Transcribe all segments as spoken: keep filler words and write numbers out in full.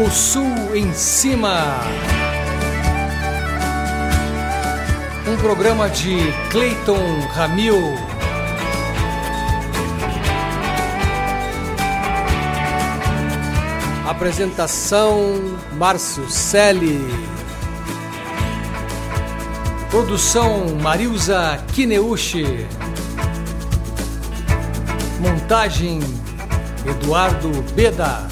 O Sul em Cima. Um programa de Cleiton Ramil. Apresentação Márcio Selle. Produção Marilza Kineuchi. Montagem Eduardo Beda.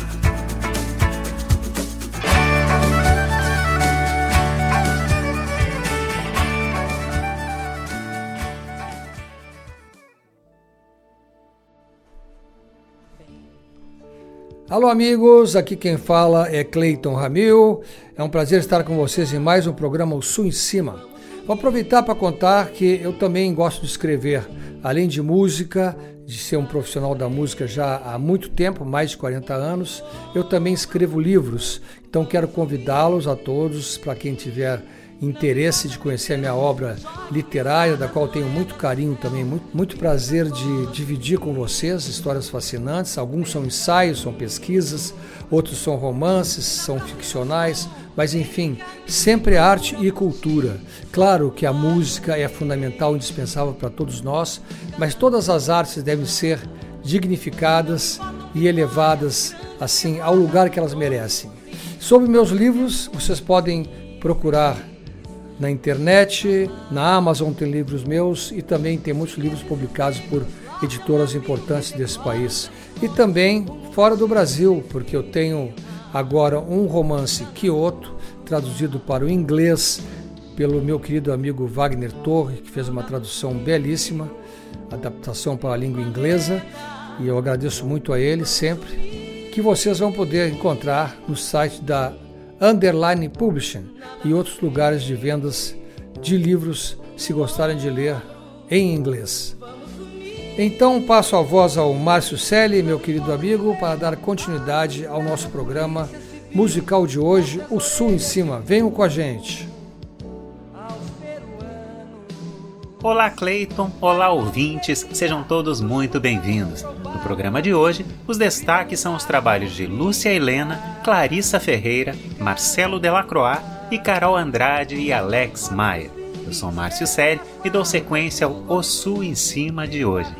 Alô amigos, aqui quem fala é Cleiton Ramil. É um prazer estar com vocês em mais um programa O Sul em Cima. Vou aproveitar para contar que eu também gosto de escrever, além de música, de ser um profissional da música já há muito tempo, mais de quarenta anos, eu também escrevo livros. Então quero convidá-los a todos, para quem tiver interesse de conhecer a minha obra literária, da qual tenho muito carinho também, muito, muito prazer de dividir com vocês, histórias fascinantes. Alguns são ensaios, são pesquisas, outros são romances, são ficcionais, mas enfim, sempre arte e cultura. Claro que a música é fundamental, indispensável para todos nós, mas todas as artes devem ser dignificadas e elevadas assim ao lugar que elas merecem. Sobre meus livros, vocês podem procurar na internet, na Amazon tem livros meus e também tem muitos livros publicados por editoras importantes desse país. E também fora do Brasil, porque eu tenho agora um romance Kyoto, traduzido para o inglês pelo meu querido amigo Wagner Torre, que fez uma tradução belíssima, adaptação para a língua inglesa, e eu agradeço muito a ele sempre, que vocês vão poder encontrar no site da Underline Publishing e outros lugares de vendas de livros, se gostarem de ler em inglês. Então passo a voz ao Márcio Selle, meu querido amigo, para dar continuidade ao nosso programa musical de hoje, O Sul em Cima. Venham com a gente. Olá Cleiton, olá ouvintes, sejam todos muito bem-vindos. No programa de hoje, os destaques são os trabalhos de Lúcia Helena, Clarissa Ferreira, Marcelo Delacroix e Carol Andrade e Alex Maia. Eu sou Márcio Selle e dou sequência ao O Sul em Cima de hoje.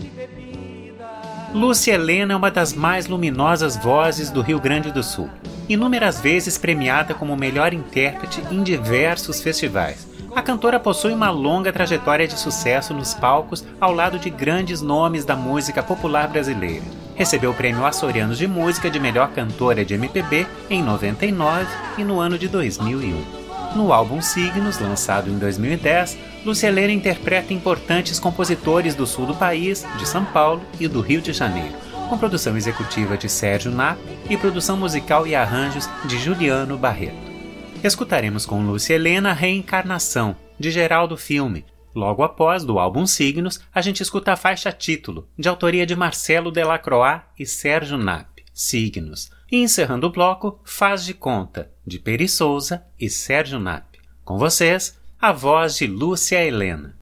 Lúcia Helena é uma das mais luminosas vozes do Rio Grande do Sul, inúmeras vezes premiada como melhor intérprete em diversos festivais. A cantora possui uma longa trajetória de sucesso nos palcos ao lado de grandes nomes da música popular brasileira. Recebeu o Prêmio Açoriano de Música de Melhor Cantora de M P B em noventa e nove e no ano de dois mil e um. No álbum Signos, lançado em dois mil e dez, Lúcia Helena interpreta importantes compositores do sul do país, de São Paulo e do Rio de Janeiro, com produção executiva de Sérgio Nap e produção musical e arranjos de Juliano Barreto. Escutaremos com Lúcia Helena Reencarnação, de Geraldo Filme. Logo após, do álbum Signos, a gente escuta a faixa título, de autoria de Marcelo Delacroix e Sérgio Nap, Signos. E encerrando o bloco, Faz de Conta, de Peri Souza e Sérgio Nap. Com vocês, a voz de Lúcia Helena.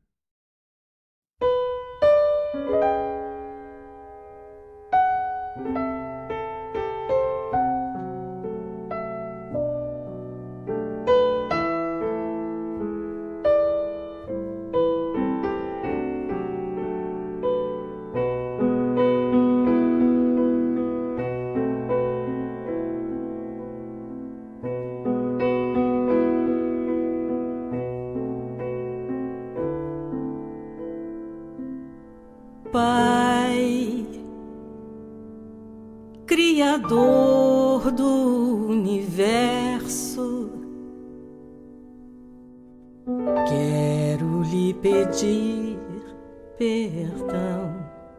Pai, Criador do universo, quero lhe pedir perdão.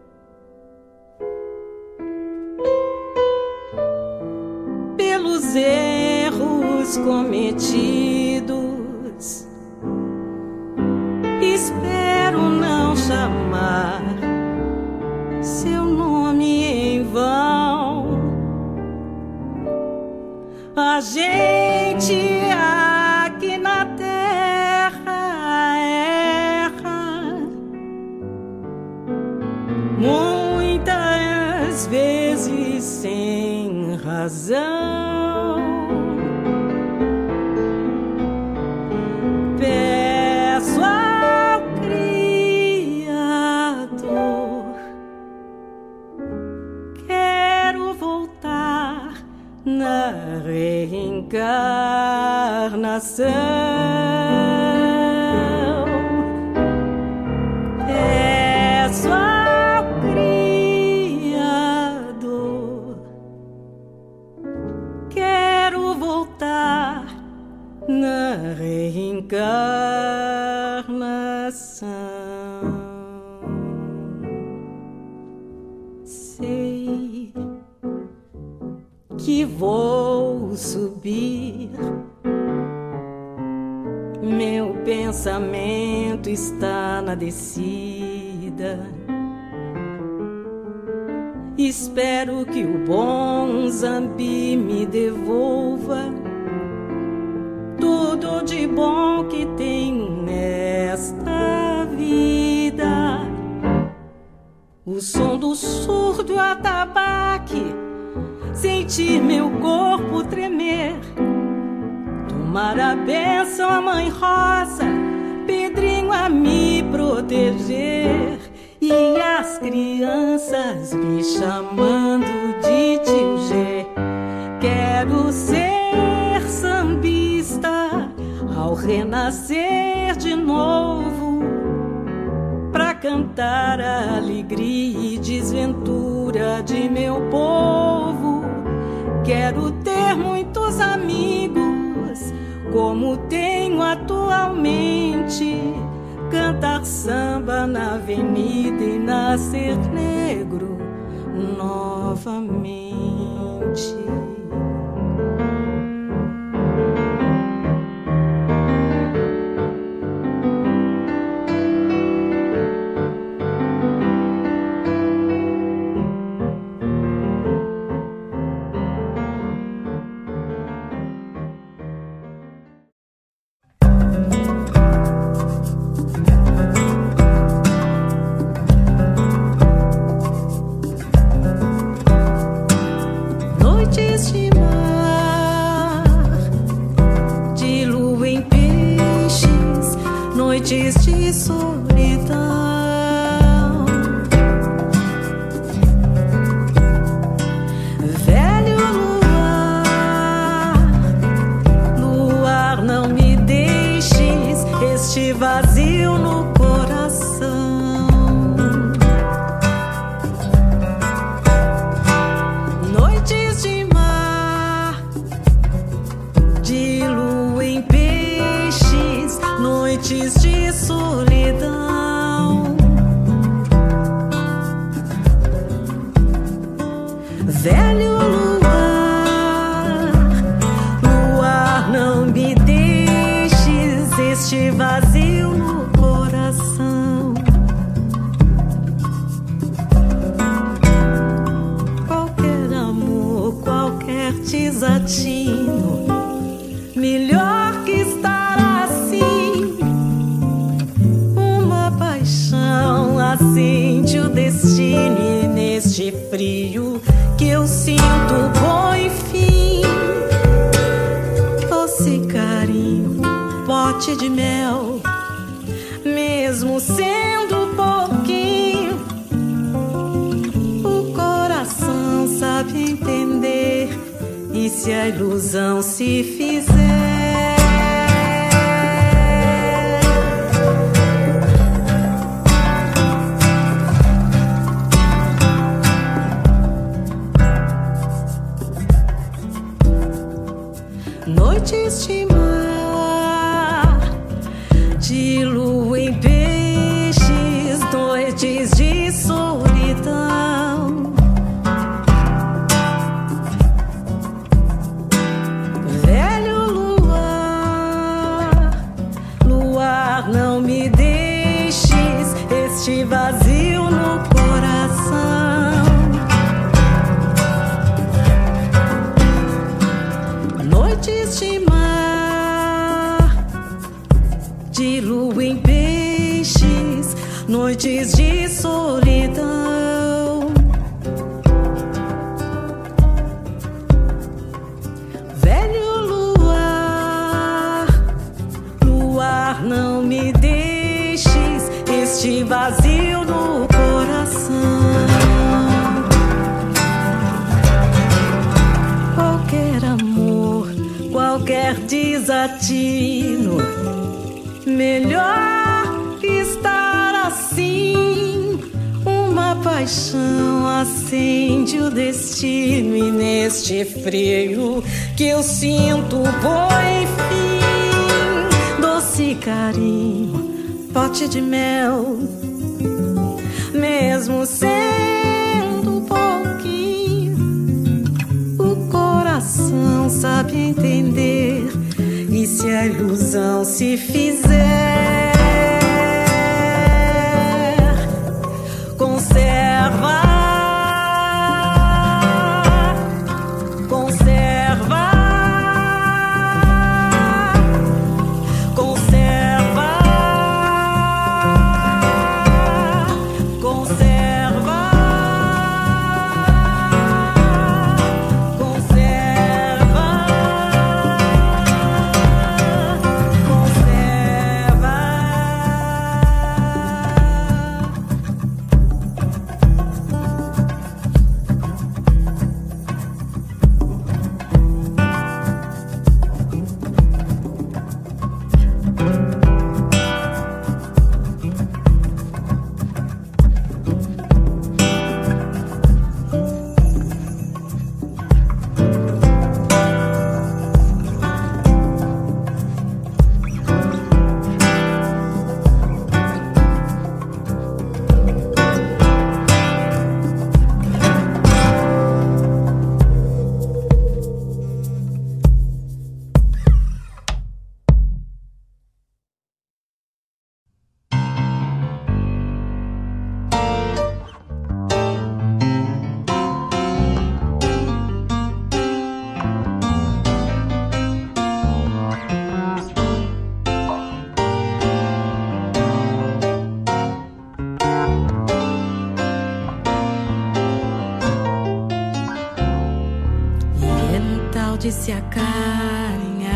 Pelos erros cometidos, espero não chamar seu nome em vão. A gente aqui na terra erra muitas vezes. vezes sem razão. Peço ao Criador, quero voltar na reencarnação. Peço ao Criador, quero voltar na reencarnação. Sei que vou subir, meu pensamento está na descida. Espero que o bom Zambi me devolva tudo de bom que tenho nesta vida. O som do surdo atabaque, sentir meu corpo tremer, tomar a bênção a Mãe Rosa, Pedrinho a me proteger, e as crianças me chamando de tio G. Quero ser sambista ao renascer de novo, pra cantar a alegria e desventura de meu povo. Quero ter muitos amigos, como tenho atualmente, cantar samba na avenida e nascer negro novamente. Noites de solidão, velho luar, luar, não me deixes este vazio no coração. Noites de mar, de lua em peixes, noites de solidão, velho luar, luar, não me deixes este vazio no coração. Qualquer amor, qualquer desatino, melhor que estar assim. Acende o destino, e neste frio que eu sinto põe fim. Doce carinho, pote de mel, mesmo sendo pouquinho, o coração sabe entender, e se a ilusão se fizer, noites de mar, de lua em peixes, noites de solidão, velho luar, luar, não me deixes este vazio no coração. Noites de mar, de lua em peixes, noites de solidão, desatino. Melhor estar assim. Uma paixão acende o destino, e neste frio que eu sinto põe fim. Doce carinho, pote de mel, mesmo sendo um pouquinho, o coração sabe entender. E se a ilusão se fizer, conserva, conserva, conserva, conserva, de se acarinhar,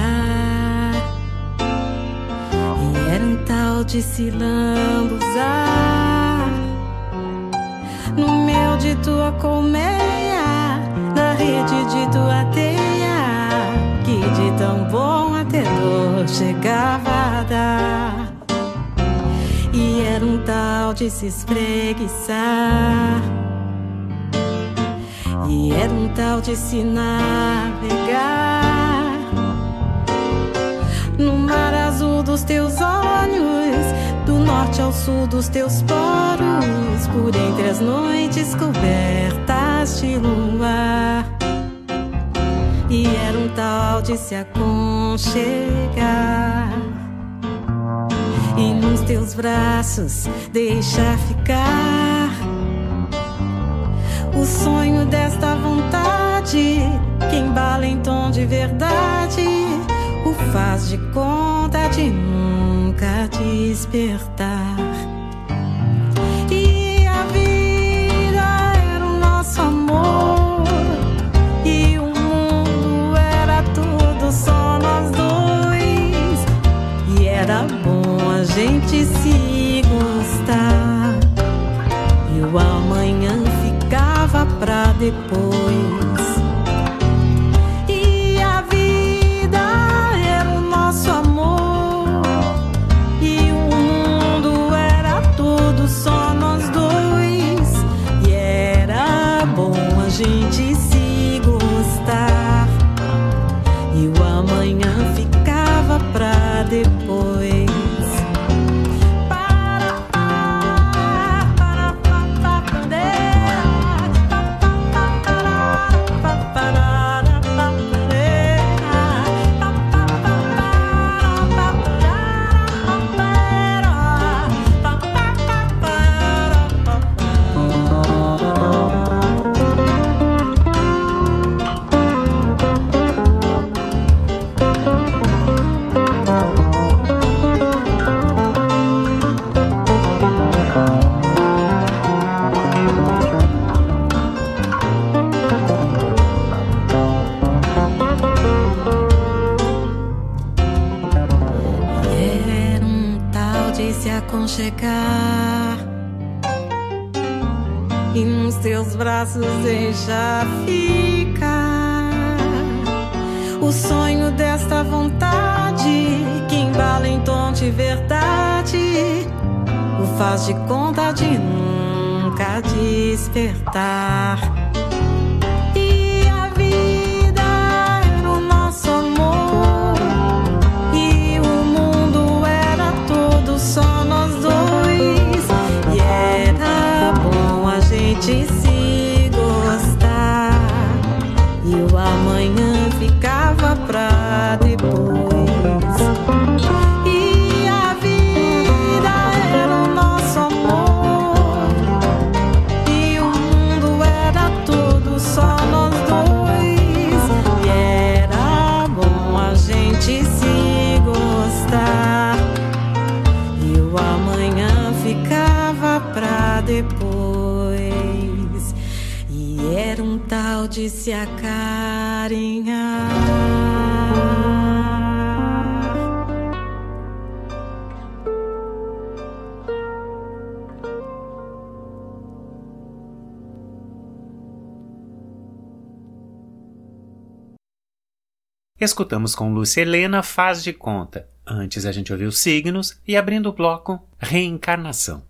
e era um tal de se lambuzar no mel de tua colmeia, na rede de tua teia, que de tão bom até dor chegava a dar. E era um tal de se espreguiçar, e era um tal de se navegar no mar azul dos teus olhos, do norte ao sul dos teus poros, por entre as noites cobertas de luar. E era um tal de se aconchegar e nos teus braços deixar ficar o sonho desta vontade, que embala em tom de verdade, o faz de conta de nunca despertar. E a vida era o nosso amor, e o mundo era tudo só nós dois, e era bom a gente se gostar, e o amanhã ficava pra depois. E a vida era o nosso amor, e o mundo era tudo só nós dois, e era bom a gente se gostar, e o amanhã ficava pra depois. Chegar e nos teus braços deixar ficar o sonho desta vontade que embala em tom de verdade, o faz de conta de nunca despertar. E a vida era o nosso amor, e o mundo era todo só nós dois, e era bom a gente se gostar, e o amanhã ficava pra depois. E a vida era o nosso amor, e o mundo era todo só nós dois, e era bom a gente se gostar, e o amanhã ficava pra depois. E era um tal de se acarinhar. Escutamos com Lúcia Helena Faz de Conta. Antes a gente ouviu Signos e, abrindo o bloco, Reencarnação.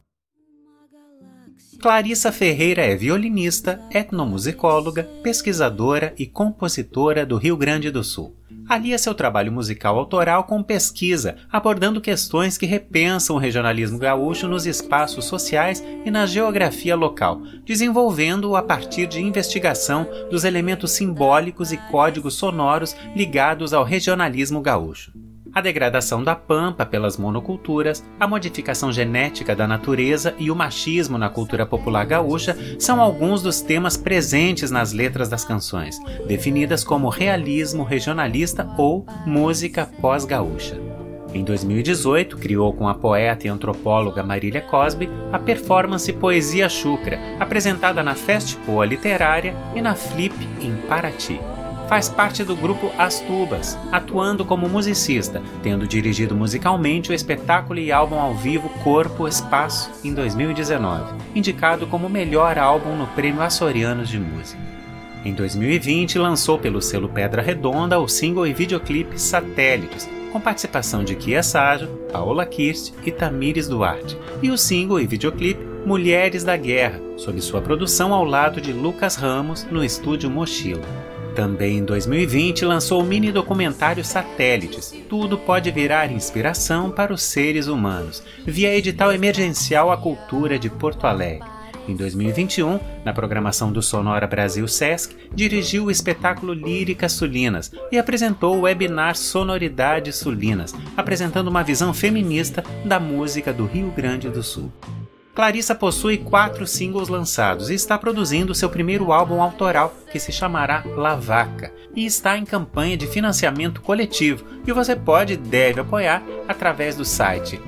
Clarissa Ferreira é violinista, etnomusicóloga, pesquisadora e compositora do Rio Grande do Sul. Alia seu trabalho musical autoral com pesquisa, abordando questões que repensam o regionalismo gaúcho nos espaços sociais e na geografia local, desenvolvendo-o a partir de investigação dos elementos simbólicos e códigos sonoros ligados ao regionalismo gaúcho. A degradação da pampa pelas monoculturas, a modificação genética da natureza e o machismo na cultura popular gaúcha são alguns dos temas presentes nas letras das canções, definidas como realismo regionalista ou música pós-gaúcha. Em dois mil e dezoito, criou com a poeta e antropóloga Marília Cosby a performance Poesia Chucra, apresentada na Festpoa Literária e na Flip em Paraty. Faz parte do grupo As Tubas, atuando como musicista, tendo dirigido musicalmente o espetáculo e álbum ao vivo Corpo Espaço em dois mil e dezenove, indicado como o melhor álbum no Prêmio Açorianos de Música. Em dois mil e vinte, lançou pelo selo Pedra Redonda o single e videoclipe Satélites, com participação de Kia Sajo, Paola Kirst e Tamires Duarte, e o single e videoclipe Mulheres da Guerra, sob sua produção ao lado de Lucas Ramos no estúdio Mochila. Também em dois mil e vinte lançou o mini documentário Satélites, Tudo Pode Virar Inspiração para os Seres Humanos, via edital emergencial A Cultura de Porto Alegre. Em dois mil e vinte e um, na programação do Sonora Brasil Sesc, dirigiu o espetáculo Líricas Sulinas e apresentou o webinar Sonoridades Sulinas, apresentando uma visão feminista da música do Rio Grande do Sul. Clarissa possui quatro singles lançados e está produzindo seu primeiro álbum autoral, que se chamará Lavaca, e está em campanha de financiamento coletivo, e você pode e deve apoiar através do site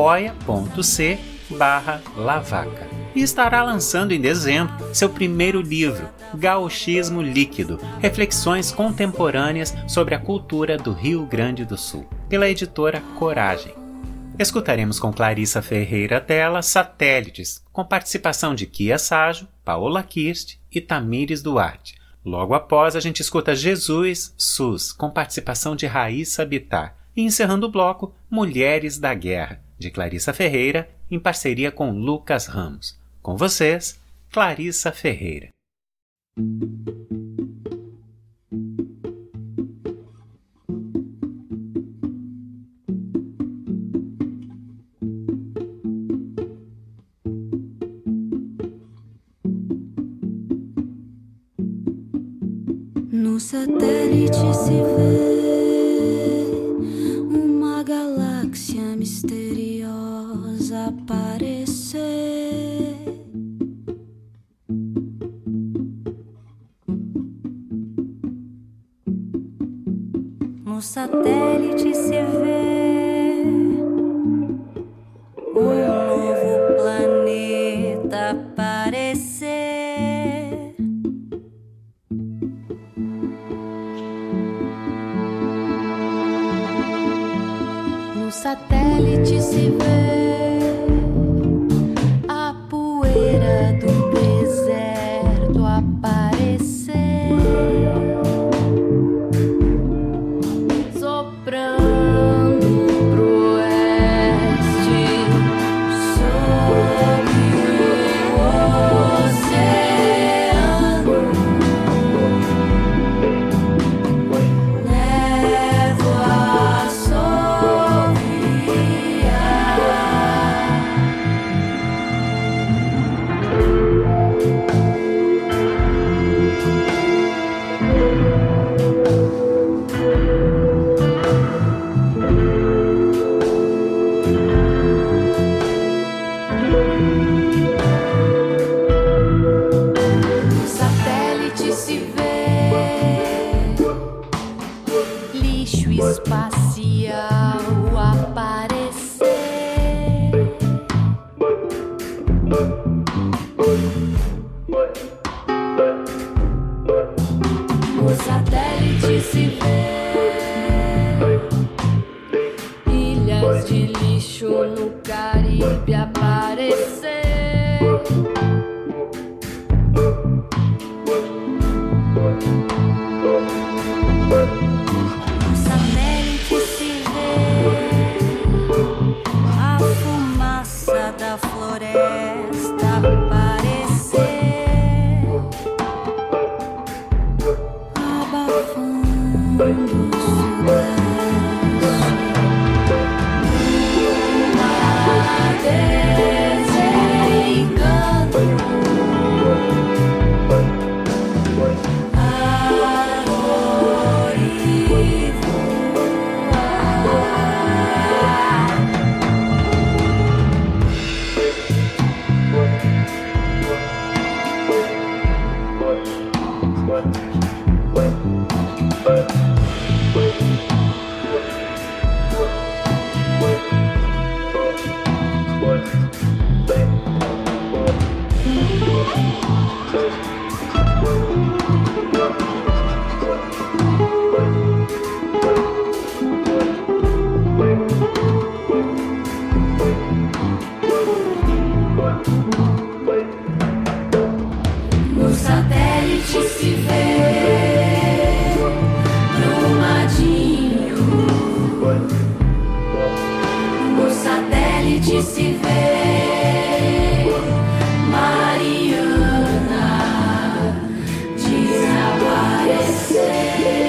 apoia.c barra lavaca. E estará lançando em dezembro seu primeiro livro, Gauchismo Líquido, Reflexões Contemporâneas sobre a Cultura do Rio Grande do Sul, pela editora Coragem. Escutaremos com Clarissa Ferreira dela Satélites, com participação de Kia Sajo, Paola Kirst e Tamires Duarte. Logo após, a gente escuta Jesus Sus, com participação de Raíssa Bittar. E encerrando o bloco, Mulheres da Guerra, de Clarissa Ferreira, em parceria com Lucas Ramos. Com vocês, Clarissa Ferreira. No satélite se vê uma galáxia misteriosa aparecer. No satélite se vê um novo planeta aparecer. No satélite se vê a poeira do deserto aparecer. No satélite se vê ilhas de lixo no Caribe aparecer. No satélite se vê a fumaça da floresta aparecer, abafando o sudeste. No satélite se vê Brumadinho. No satélite se vê Mariana desaparecer.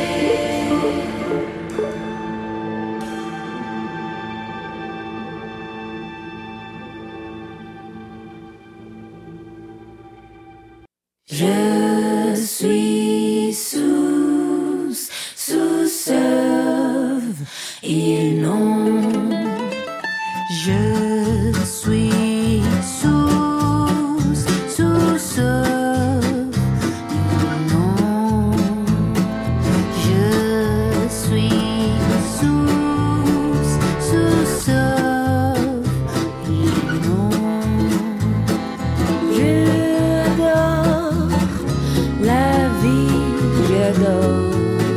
Je suis sous, sous sauve, ils n'ont. Je suis sous, sous sauve, ils n'ont. Je suis sous, sous sauve, ils n'ont. J'adore la vie, j'adore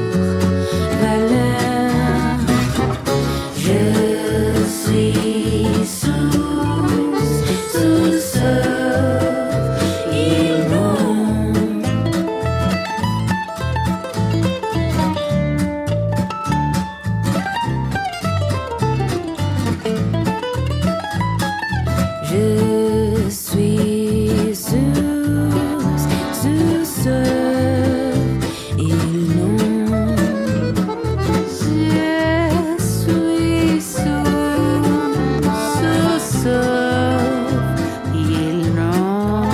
valeur. Je suis sous, sous sauve, ils n'ont. Je suis sous, sous sauve, ils n'ont. Je suis sous, sous sauve, ils n'ont.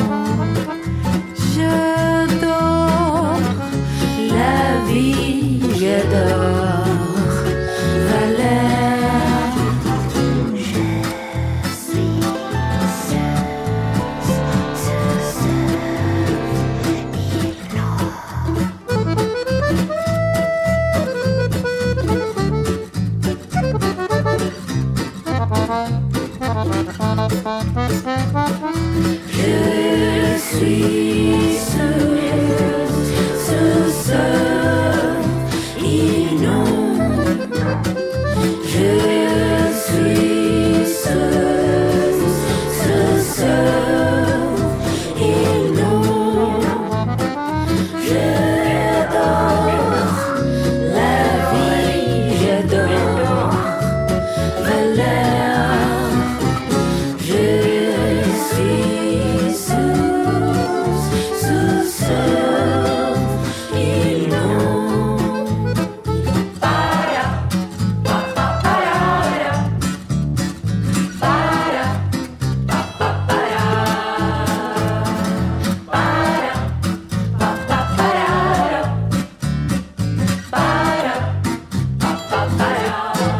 J'adore la vie, j'adore valeur. Je suis sous, sous sauve, ils n'ont. Je suis sous, sous sauve, ils n'ont. J'adore la vie, j'adore valeur. Je suis sous, sous sauve, ils n'ont. Para, pa, pa, para, para, pa, pa, para, para, pa, pa, para, para, pa, pa, para.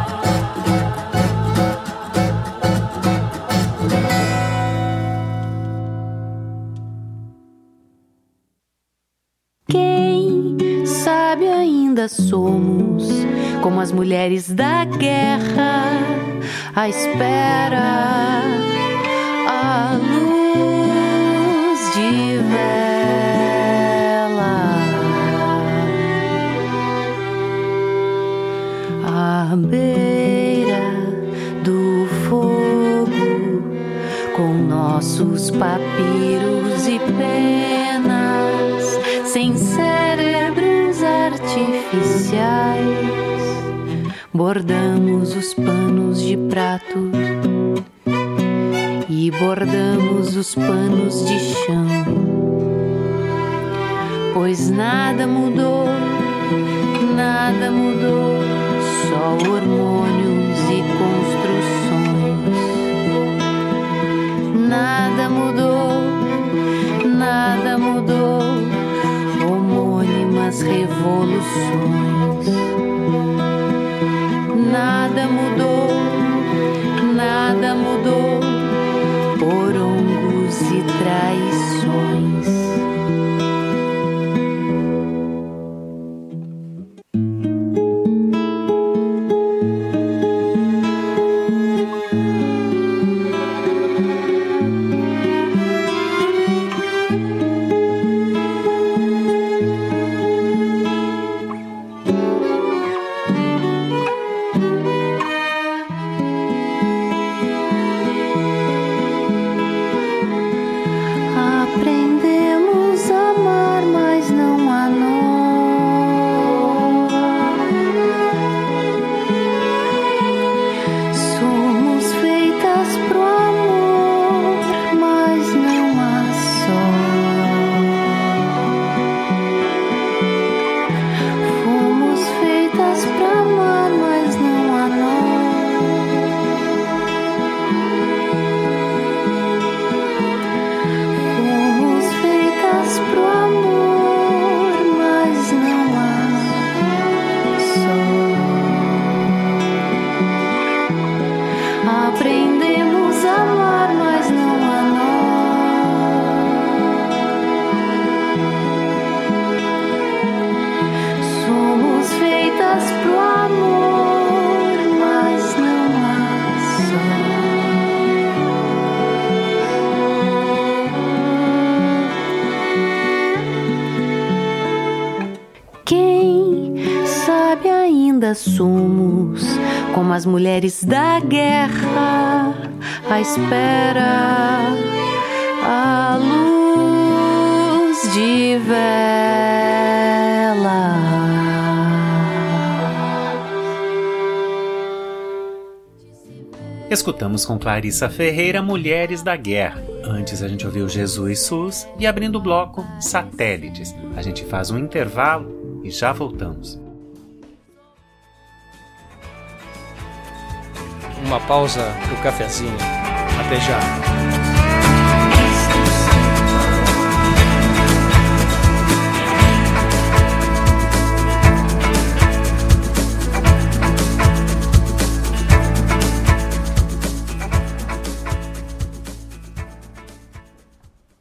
Quem sabe ainda somos como as mulheres da guerra, à espera, à luz de vela. cérebros artificiais, bordamos os panos de prato e bordamos os panos de chão, pois nada mudou, nada mudou, só hormônios e construções. Nada mudou, nada mudou, homônimas revoluções. Nada mudou, nada mudou, porongos e traições. Somos como as mulheres da guerra, à espera, à luz de vela. Escutamos com Clarissa Ferreira Mulheres da Guerra. Antes a gente ouviu Jesus Sus e abrindo o bloco Satélites. A gente faz um intervalo e já voltamos. Uma pausa pro cafezinho. Até já.